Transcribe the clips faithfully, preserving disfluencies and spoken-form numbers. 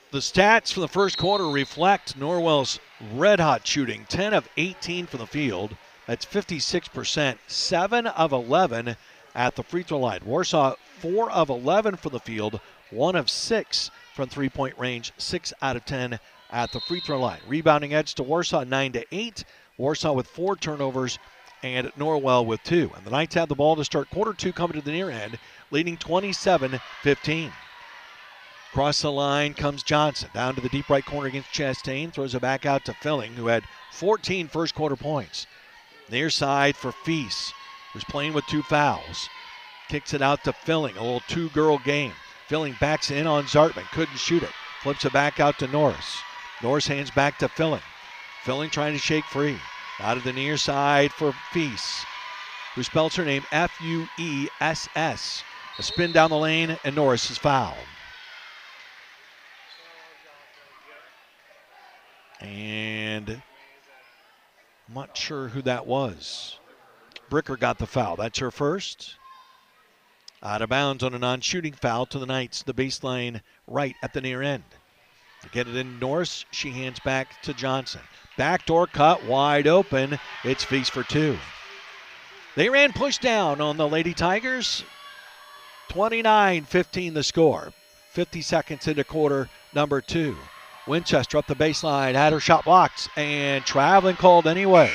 The stats from the first quarter reflect Norwell's red-hot shooting. ten of eighteen from the field. That's fifty-six percent. seven of eleven at the free throw line. Warsaw, four of eleven from the field. one of six from three-point range. six out of ten at the free throw line. Rebounding edge to Warsaw, nine to eight. Warsaw with four turnovers and Norwell with two. And the Knights have the ball to start quarter two, coming to the near end, leading twenty-seven fifteen. Across the line comes Johnson. Down to the deep right corner against Chastain. Throws it back out to Filling, who had fourteen first quarter points. Near side for Feast, who's playing with two fouls. Kicks it out to Filling. A little two-girl game. Filling backs in on Zartman. Couldn't shoot it. Flips it back out to Norris. Norris hands back to Filling. Filling trying to shake free. Out of the near side for Feast, who spells her name F U E S S. A spin down the lane, and Norris is fouled. And I'm not sure who that was. Bricker got the foul. That's her first. Out of bounds on a non-shooting foul to the Knights, the baseline right at the near end. To get it in Norris, she hands back to Johnson. Backdoor cut, wide open. It's Feast for two. They ran push down on the Lady Tigers. twenty-nine fifteen the score. fifty seconds into quarter number two. Winchester up the baseline, had her shot blocked, and traveling called anyway.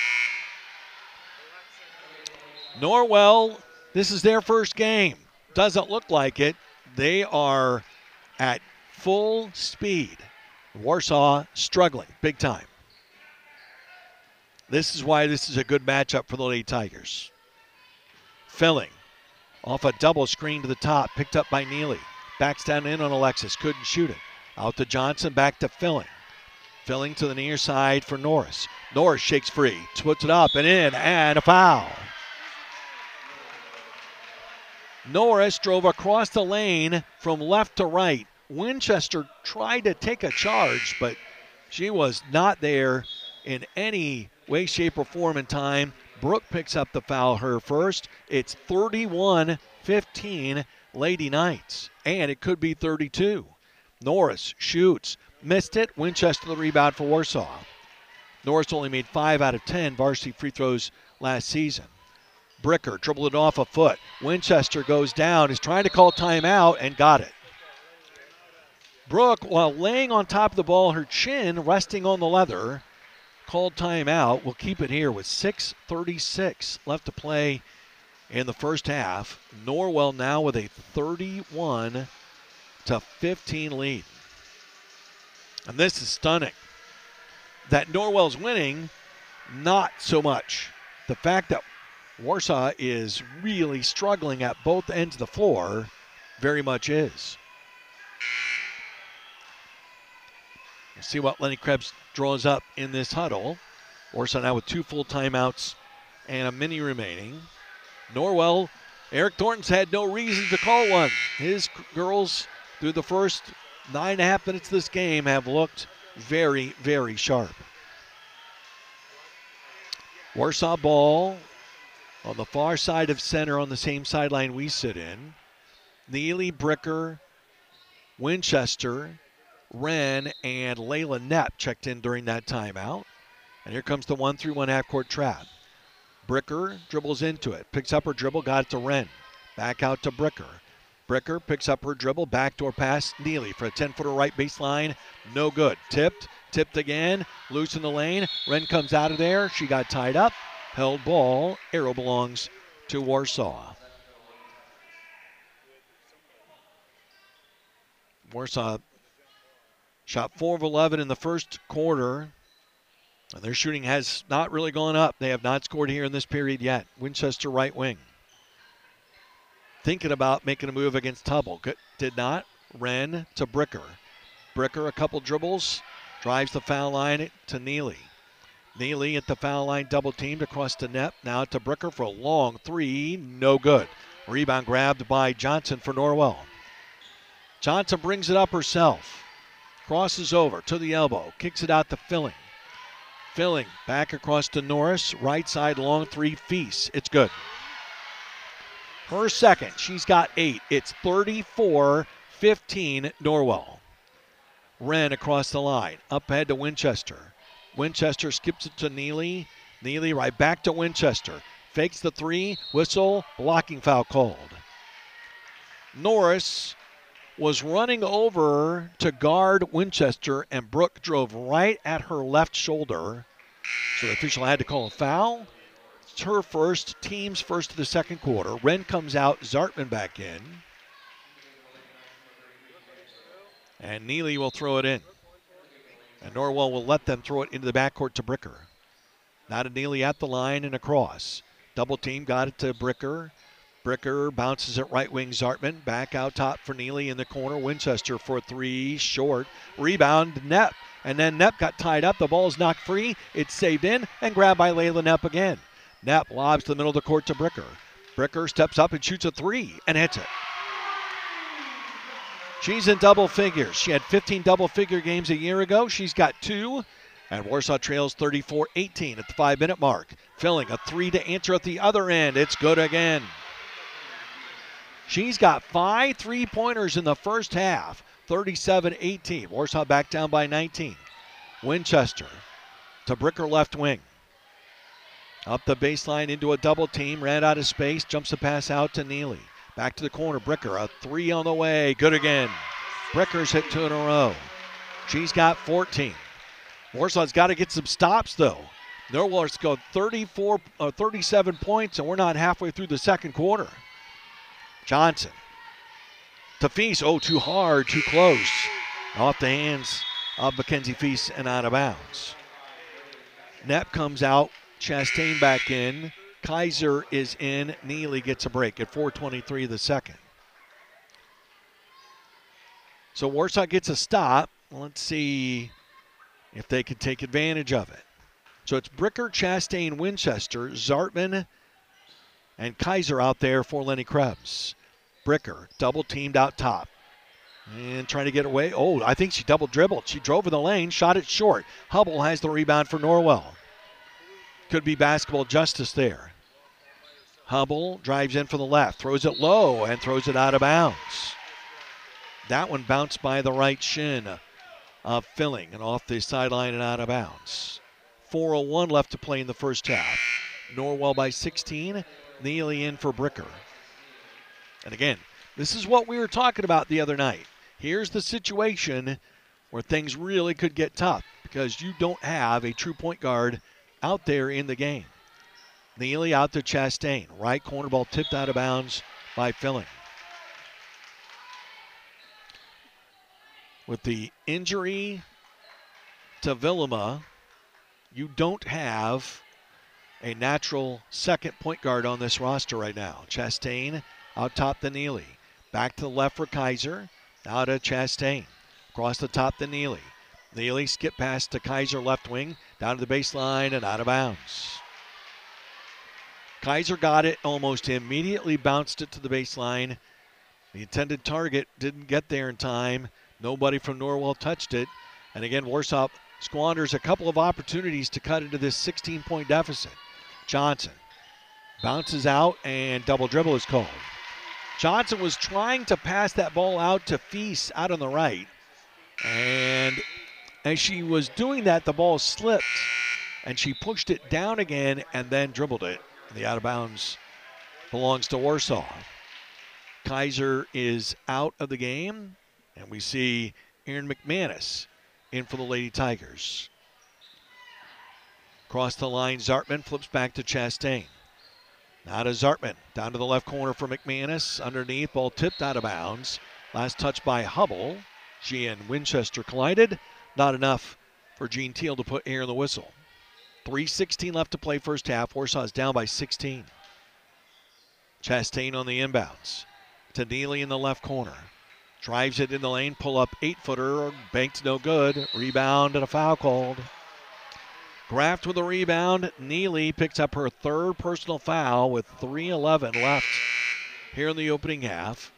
Norwell, this is their first game. Doesn't look like it. They are at full speed. Warsaw struggling big time. This is why this is a good matchup for the Lady Tigers. Filling off a double screen to the top, picked up by Neely. Backs down in on Alexis, couldn't shoot it. Out to Johnson, back to Filling. Filling to the near side for Norris. Norris shakes free, puts it up and in, and a foul. Norris drove across the lane from left to right. Winchester tried to take a charge, but she was not there in any way, shape, or form in time. Brooke picks up the foul, her first. It's thirty-one fifteen Lady Knights, and it could be thirty-two. Norris shoots, missed it. Winchester the rebound for Warsaw. Norris only made five out of ten varsity free throws last season. Bricker dribbled it off a foot. Winchester goes down, is trying to call timeout, and got it. Brooke, while laying on top of the ball, her chin resting on the leather, called timeout. We'll keep it here with six thirty-six left to play in the first half. Norwell now with a thirty-one to fifteen lead. And this is stunning. That Norwell's winning, not so much. The fact that Warsaw is really struggling at both ends of the floor very much is. We'll see what Lenny Krebs draws up in this huddle. Warsaw now with two full timeouts and a mini remaining. Norwell, Eric Thornton's had no reason to call one. His girls, through the first nine and a half minutes of this game, have looked very, very sharp. Warsaw ball on the far side of center on the same sideline we sit in. Neely, Bricker, Winchester, Wren, and Layla Knepp checked in during that timeout. And here comes the one through one half-court trap. Bricker dribbles into it, picks up her dribble, got it to Wren. Back out to Bricker. Bricker picks up her dribble, backdoor pass, Neely for a ten-footer right baseline, no good. Tipped, tipped again, loose in the lane. Wren comes out of there, she got tied up, held ball, arrow belongs to Warsaw. Warsaw shot four of eleven in the first quarter, and their shooting has not really gone up. They have not scored here in this period yet. Winchester right wing. Thinking about making a move against Tubble. Did not. Wren to Bricker. Bricker a couple dribbles. Drives the foul line to Neely. Neely at the foul line, double teamed across to Knepp. Now to Bricker for a long three. No good. Rebound grabbed by Johnson for Norwell. Johnson brings it up herself. Crosses over to the elbow. Kicks it out to Filling. Filling back across to Norris. Right side long three. Feast. It's good. Her second. She's got eight. It's thirty-four fifteen Norwell. Wren across the line. Up ahead to Winchester. Winchester skips it to Neely. Neely right back to Winchester. Fakes the three. Whistle. Blocking foul called. Norris was running over to guard Winchester, and Brooke drove right at her left shoulder. So the official had to call a foul. It's her first, team's first of the second quarter. Wren comes out, Zartman back in. And Neely will throw it in. And Norwell will let them throw it into the backcourt to Bricker. Now to Neely at the line and across. Double team, got it to Bricker. Bricker bounces it right wing, Zartman. Back out top for Neely in the corner. Winchester for three, short. Rebound, Knepp. And then Knepp got tied up. The ball's knocked free. It's saved in and grabbed by Layla Knepp again. Knepp lobs to the middle of the court to Bricker. Bricker steps up and shoots a three and hits it. She's in double figures. She had fifteen double-figure games a year ago. She's got two. And Warsaw trails thirty-four eighteen at the five-minute mark. Filling a three to answer at the other end. It's good again. She's got five three-pointers in the first half. thirty-seven eighteen. Warsaw back down by nineteen. Winchester to Bricker left wing. Up the baseline into a double team. Ran out of space. Jumps the pass out to Neely. Back to the corner. Bricker, a three on the way. Good again. Bricker's hit two in a row. She's got fourteen. Warsaw's got to get some stops, though. Norwell's got thirty-four, uh, thirty-seven points, and we're not halfway through the second quarter. Johnson to Feast. Oh, too hard, too close. Off the hands of Mackenzie Feast and out of bounds. Knepp comes out. Chastain back in. Kaiser is in. Neely gets a break at four twenty-three the second. So Warsaw gets a stop. Let's see if they can take advantage of it. So it's Bricker, Chastain, Winchester, Zartman, and Kaiser out there for Lenny Krebs. Bricker double teamed out top. And trying to get away. Oh, I think she double dribbled. She drove in the lane, shot it short. Hubble has the rebound for Norwell. Could be basketball justice there. Hubble drives in from the left, throws it low, and throws it out of bounds. That one bounced by the right shin of Filling and off the sideline and out of bounds. four oh one left to play in the first half. Norwell by sixteen. Neely in for Bricker. And again, this is what we were talking about the other night. Here's the situation where things really could get tough because you don't have a true point guard out there in the game. Neely out to Chastain. Right corner ball tipped out of bounds by Filling. With the injury to Vilima, you don't have a natural second point guard on this roster right now. Chastain out top to Neely. Back to the left for Kaiser. Now to Chastain. Across the top to Neely. Neely skip pass to Kaiser left wing. Down to the baseline and out of bounds. Kaiser got it almost immediately, bounced it to the baseline. The intended target didn't get there in time. Nobody from Norwell touched it. And again, Warsaw squanders a couple of opportunities to cut into this sixteen-point deficit. Johnson bounces out and double dribble is called. Johnson was trying to pass that ball out to Feast out on the right. And as she was doing that, the ball slipped and she pushed it down again and then dribbled it. The out of bounds belongs to Warsaw. Kaiser is out of the game, and we see Aaron McManus in for the Lady Tigers. Across the line, Zartman flips back to Chastain. Now to Zartman, down to the left corner for McManus. Underneath, ball tipped out of bounds. Last touch by Hubble. She and Winchester collided. Not enough for Gene Teal to put air in the whistle. three sixteen left to play first half. Warsaw is down by sixteen. Chastain on the inbounds. To Neely in the left corner. Drives it in the lane, pull up eight-footer, banked no good. Rebound and a foul called. Graft with a rebound. Neely picks up her third personal foul with three eleven left here in the opening half.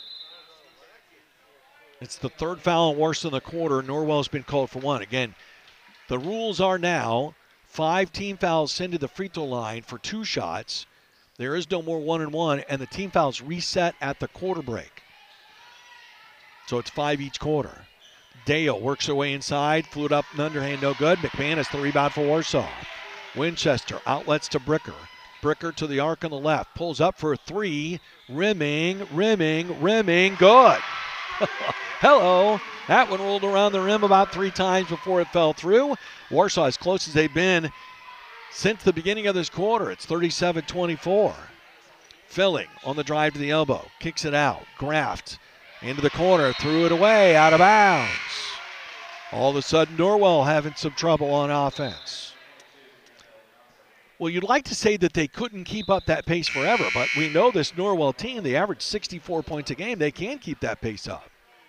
It's the third foul on Warsaw in the quarter. Norwell's been called for one. Again, the rules are now five team fouls send to the free throw line for two shots. There is no more one and one, and the team fouls reset at the quarter break. So it's five each quarter. Dale works her way inside, flew it up and underhand, no good. McManus the rebound for Warsaw. Winchester outlets to Bricker. Bricker to the arc on the left, pulls up for a three, rimming, rimming, rimming, good. Hello. That one rolled around the rim about three times before it fell through. Warsaw as close as they've been since the beginning of this quarter. It's thirty-seven twenty-four. Filling on the drive to the elbow, kicks it out. Graft into the corner, threw it away, out of bounds. All of a sudden, Norwell having some trouble on offense. Well, you'd like to say that they couldn't keep up that pace forever, but we know this Norwell team, they average sixty-four points a game. They can keep that pace up.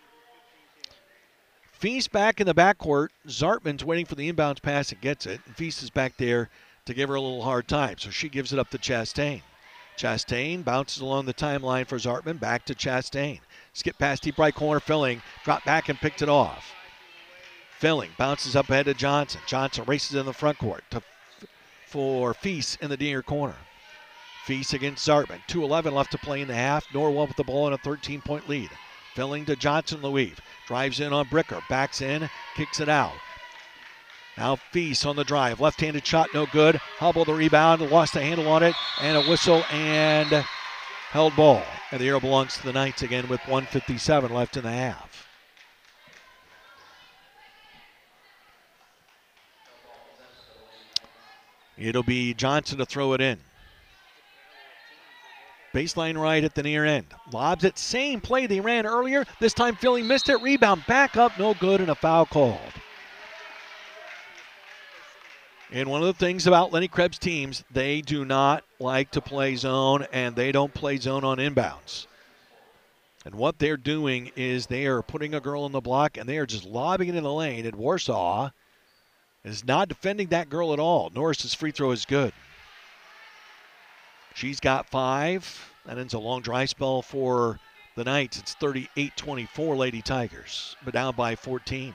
Feast back in the backcourt. Zartman's waiting for the inbounds pass and gets it. And Feast is back there to give her a little hard time, so she gives it up to Chastain. Chastain bounces along the timeline for Zartman. Back to Chastain. Skip past deep right corner. Filling dropped back and picked it off. Filling bounces up ahead to Johnson. Johnson races in the front court to, for Feast in the near corner. Feast against Zartman. two eleven left to play in the half. Norwell with the ball in a thirteen-point lead. Filling to Johnson Louise. Drives in on Bricker. Backs in. Kicks it out. Now Feast on the drive. Left-handed shot, no good. Hubble the rebound. Lost the handle on it. And a whistle and held ball. And the arrow belongs to the Knights again with one fifty-seven left in the half. It'll be Johnson to throw it in. Baseline right at the near end. Lobs it. Same play they ran earlier. This time Filling missed it. Rebound back up. No good and a foul called. And one of the things about Lenny Krebs teams, they do not like to play zone, and they don't play zone on inbounds. And what they're doing is they are putting a girl in the block, and they are just lobbing it in the lane. And Warsaw is not defending that girl at all. Norris's free throw is good. She's got five. That ends a long dry spell for the Knights. It's thirty-eight twenty-four Lady Tigers, but down by fourteen.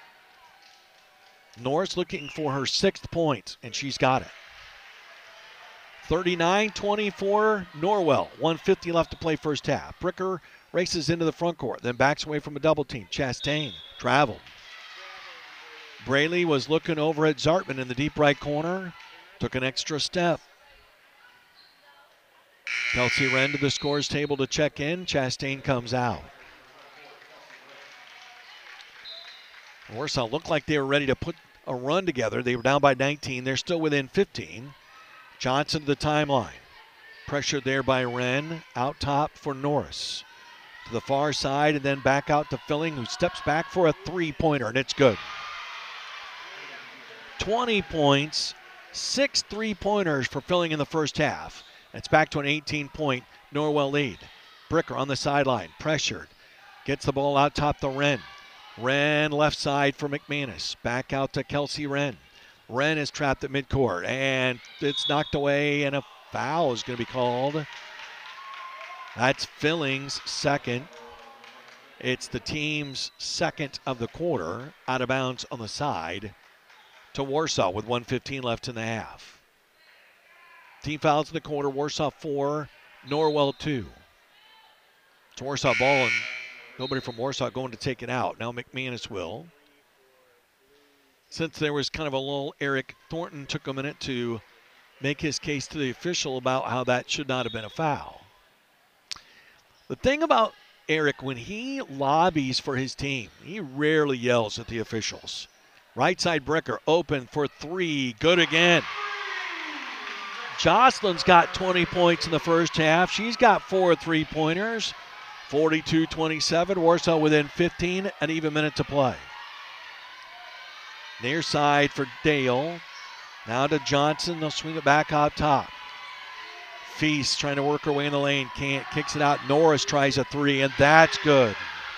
Norris looking for her sixth point, and she's got it. thirty-nine twenty-four Norwell. one fifty left to play first half. Bricker races into the front court, then backs away from a double team. Chastain traveled. Braley was looking over at Zartman in the deep right corner. Took an extra step. Kelsey Wren to the scores table to check in. Chastain comes out. Warsaw looked like they were ready to put a run together. They were down by nineteen. They're still within fifteen. Johnson to the timeline. Pressure there by Wren. Out top for Norris. To the far side and then back out to Filling, who steps back for a three-pointer, and it's good. twenty points, six three-pointers for Filling in the first half. It's back to an eighteen-point Norwell lead. Bricker on the sideline, pressured. Gets the ball out top to Wren. Wren left side for McManus. Back out to Kelsey Wren. Wren is trapped at midcourt, and it's knocked away, and a foul is going to be called. That's Filling's second. It's the team's second of the quarter. Out of bounds on the side to Warsaw with one fifteen left in the half. Team fouls in the quarter. Warsaw four, Norwell two. It's Warsaw ball, and nobody from Warsaw going to take it out. Now McManus will. Since there was kind of a lull, Eric Thornton took a minute to make his case to the official about how that should not have been a foul. The thing about Eric, when he lobbies for his team, he rarely yells at the officials. Right side Bricker open for three. Good again. Jocelyn's got twenty points in the first half. She's got four three-pointers. forty-two twenty-seven. Warsaw within fifteen, an even minute to play. Near side for Dale. Now to Johnson. They'll swing it back out top. Feast trying to work her way in the lane. Can't. Kicks it out. Norris tries a three, and that's good.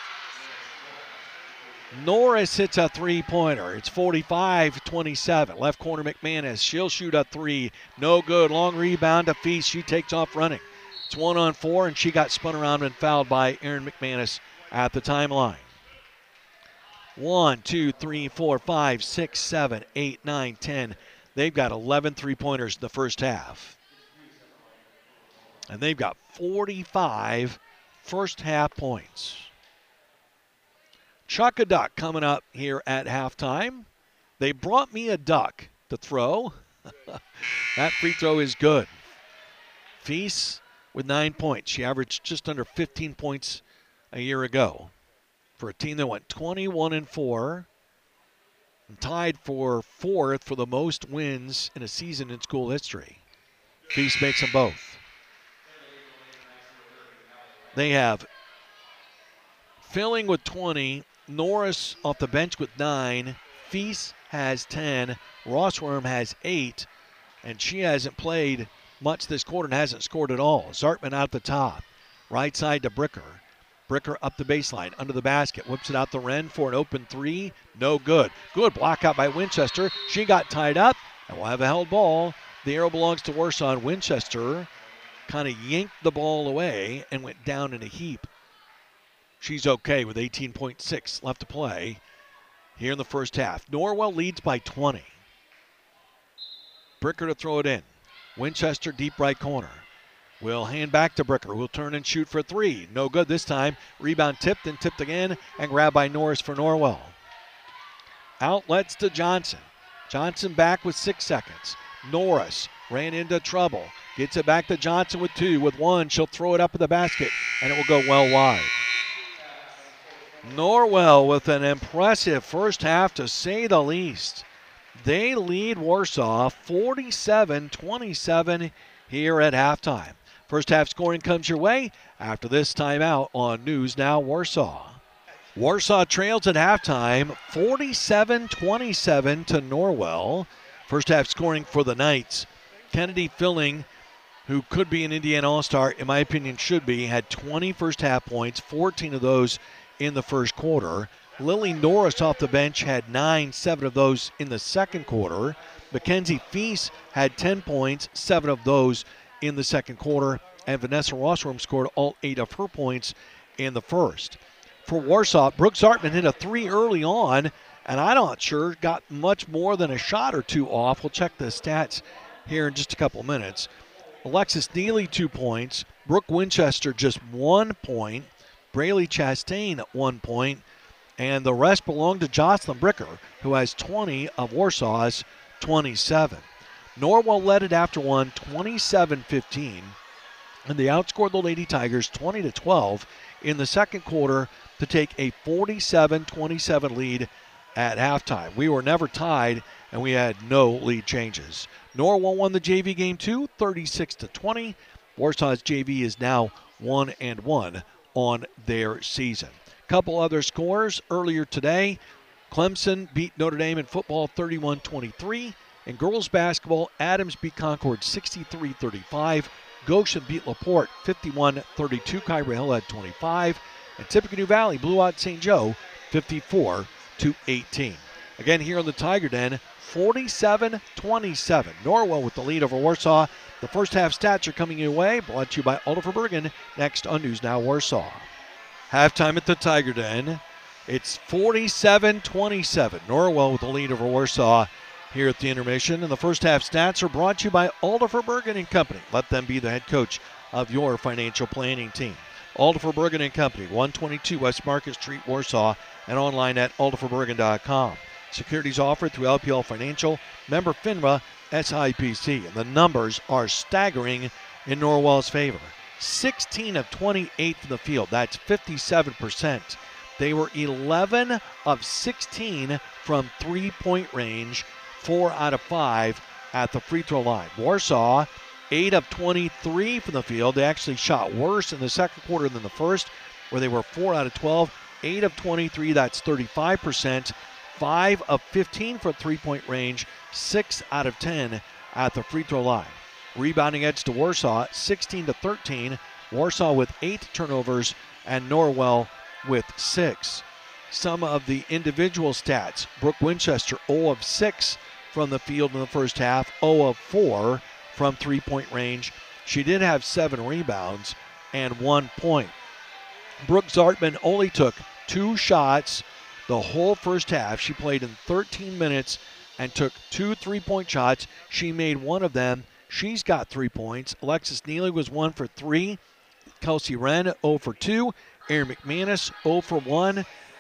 Norris hits a three-pointer. It's forty-five twenty-seven. Left corner McManus. She'll shoot a three. No good. Long rebound to Feast. She takes off running. It's one on four, and she got spun around and fouled by Erin McManus at the timeline. One, two, three, four, five, six, seven, eight, nine, ten. They've got eleven three-pointers in the first half. And they've got forty-five first half points. Chuck a Duck coming up here at halftime. They brought me a duck to throw. That free throw is good. Feast with nine points. She averaged just under fifteen points a year ago for a team that went twenty-one and four and tied for fourth for the most wins in a season in school history. Feast makes them both. They have Filling with twenty, Norris off the bench with nine, Feast has ten, Rossworm has eight, and she hasn't played much this quarter and hasn't scored at all. Zartman out the top. Right side to Bricker. Bricker up the baseline, under the basket. Whips it out the Wren for an open three. No good. Good block out by Winchester. She got tied up and will have a held ball. The arrow belongs to Warsaw. Winchester kind of yanked the ball away and went down in a heap. She's okay with eighteen point six left to play here in the first half. Norwell leads by twenty. Bricker to throw it in. Winchester deep right corner. Will hand back to Bricker, who'll turn and shoot for three. No good this time. Rebound tipped and tipped again and grabbed by Norris for Norwell. Outlets to Johnson. Johnson back with six seconds. Norris ran into trouble. Gets it back to Johnson with two. With one, she'll throw it up in the basket and it will go well wide. Norwell with an impressive first half to say the least. They lead Warsaw forty-seven twenty-seven here at halftime. First half scoring comes your way after this timeout on News Now Warsaw. Warsaw trails at halftime forty-seven twenty-seven to Norwell. First half scoring for the Knights. Kennedy Filling, who could be an Indiana All-Star, in my opinion should be, had twenty first half points, fourteen of those in the first quarter. Lily Norris off the bench had nine, seven of those in the second quarter. Mackenzie Feast had ten points, seven of those in the second quarter. And Vanessa Rossworm scored all eight of her points in the first. For Warsaw, Brooke Zartman hit a three early on, and I'm not sure got much more than a shot or two off. We'll check the stats here in just a couple minutes. Alexis Neely, two points. Brooke Winchester, just one point. Braylee Chastain, one point. And the rest belong to Jocelyn Bricker, who has twenty of Warsaw's twenty-seven. Norwell led it after one, twenty-seven fifteen. And they outscored the Lady Tigers twenty to twelve in the second quarter to take a forty-seven twenty-seven lead at halftime. We were never tied, and we had no lead changes. Norwell won the J V game two, thirty-six to twenty. Warsaw's J V is now one and one on their season. Couple other scores earlier today. Clemson beat Notre Dame in football thirty-one twenty-three. In girls basketball, Adams beat Concord sixty-three thirty-five. Goshen beat LaPorte fifty-one thirty-two. Kyra Hill had twenty-five. And Tippecanoe Valley blew out Saint Joe fifty-four to eighteen. Again here on the Tiger Den, forty-seven twenty-seven. Norwell with the lead over Warsaw. The first half stats are coming your way. Brought to you by Oliver Bergen. Next on News Now Warsaw. Halftime at the Tiger Den. It's forty-seven twenty-seven. Norwell with the lead over Warsaw here at the intermission. And the first half stats are brought to you by Oliver Bergen and Company. Let them be the head coach of your financial planning team. Oliver Bergen and Company, one twenty-two West Market Street, Warsaw, and online at oliver bergen dot com. Securities offered through L P L Financial, member FINRA, S I P C. And the numbers are staggering in Norwell's favor. sixteen of twenty-eight from the field. That's fifty-seven percent. They were eleven of sixteen from three-point range, four out of five at the free throw line. Warsaw, eight of twenty-three from the field. They actually shot worse in the second quarter than the first, where they were four out of twelve. eight of twenty-three, that's thirty-five percent. five of fifteen from three-point range, six out of ten at the free throw line. Rebounding edge to Warsaw, sixteen to thirteen. Warsaw with eight turnovers and Norwell with six. Some of the individual stats. Brooke Winchester, zero of six from the field in the first half, zero of four from three-point range. She did have seven rebounds and one point. Brooke Zartman only took two shots the whole first half. She played in thirteen minutes and took two three-point shots. She made one of them. She's got three points. Alexis Neely was one for three. Kelsey Wren, zero for two. Erin McManus, zero for one.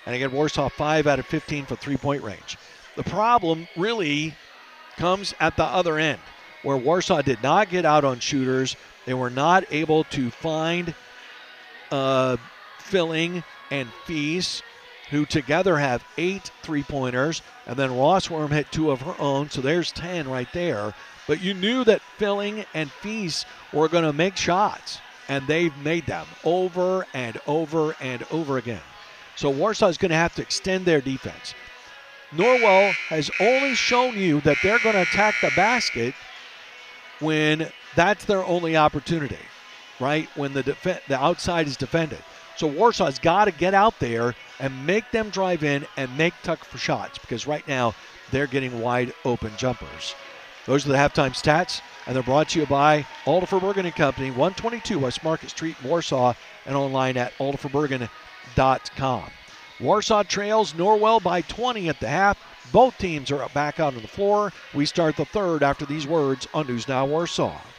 And again, Warsaw five out of fifteen from three-point range. The problem really comes at the other end, where Warsaw did not get out on shooters. They were not able to find uh, Filling and Feast, who together have eight three-pointers, and then Rossworm hit two of her own, so there's ten right there. But you knew that Filling and Feast were going to make shots, and they've made them over and over and over again. So Warsaw is going to have to extend their defense. Norwell has only shown you that they're going to attack the basket when that's their only opportunity, right? When the def- the outside is defended. So Warsaw's got to get out there and make them drive in and make tuck for shots, because right now they're getting wide open jumpers. Those are the halftime stats, and they're brought to you by Alderfer Bergen and Company, one twenty-two West Market Street, Warsaw, and online at alderfer bergen dot com. Warsaw trails Norwell by twenty at the half. Both teams are back out on the floor. We start the third after these words on News Now Warsaw.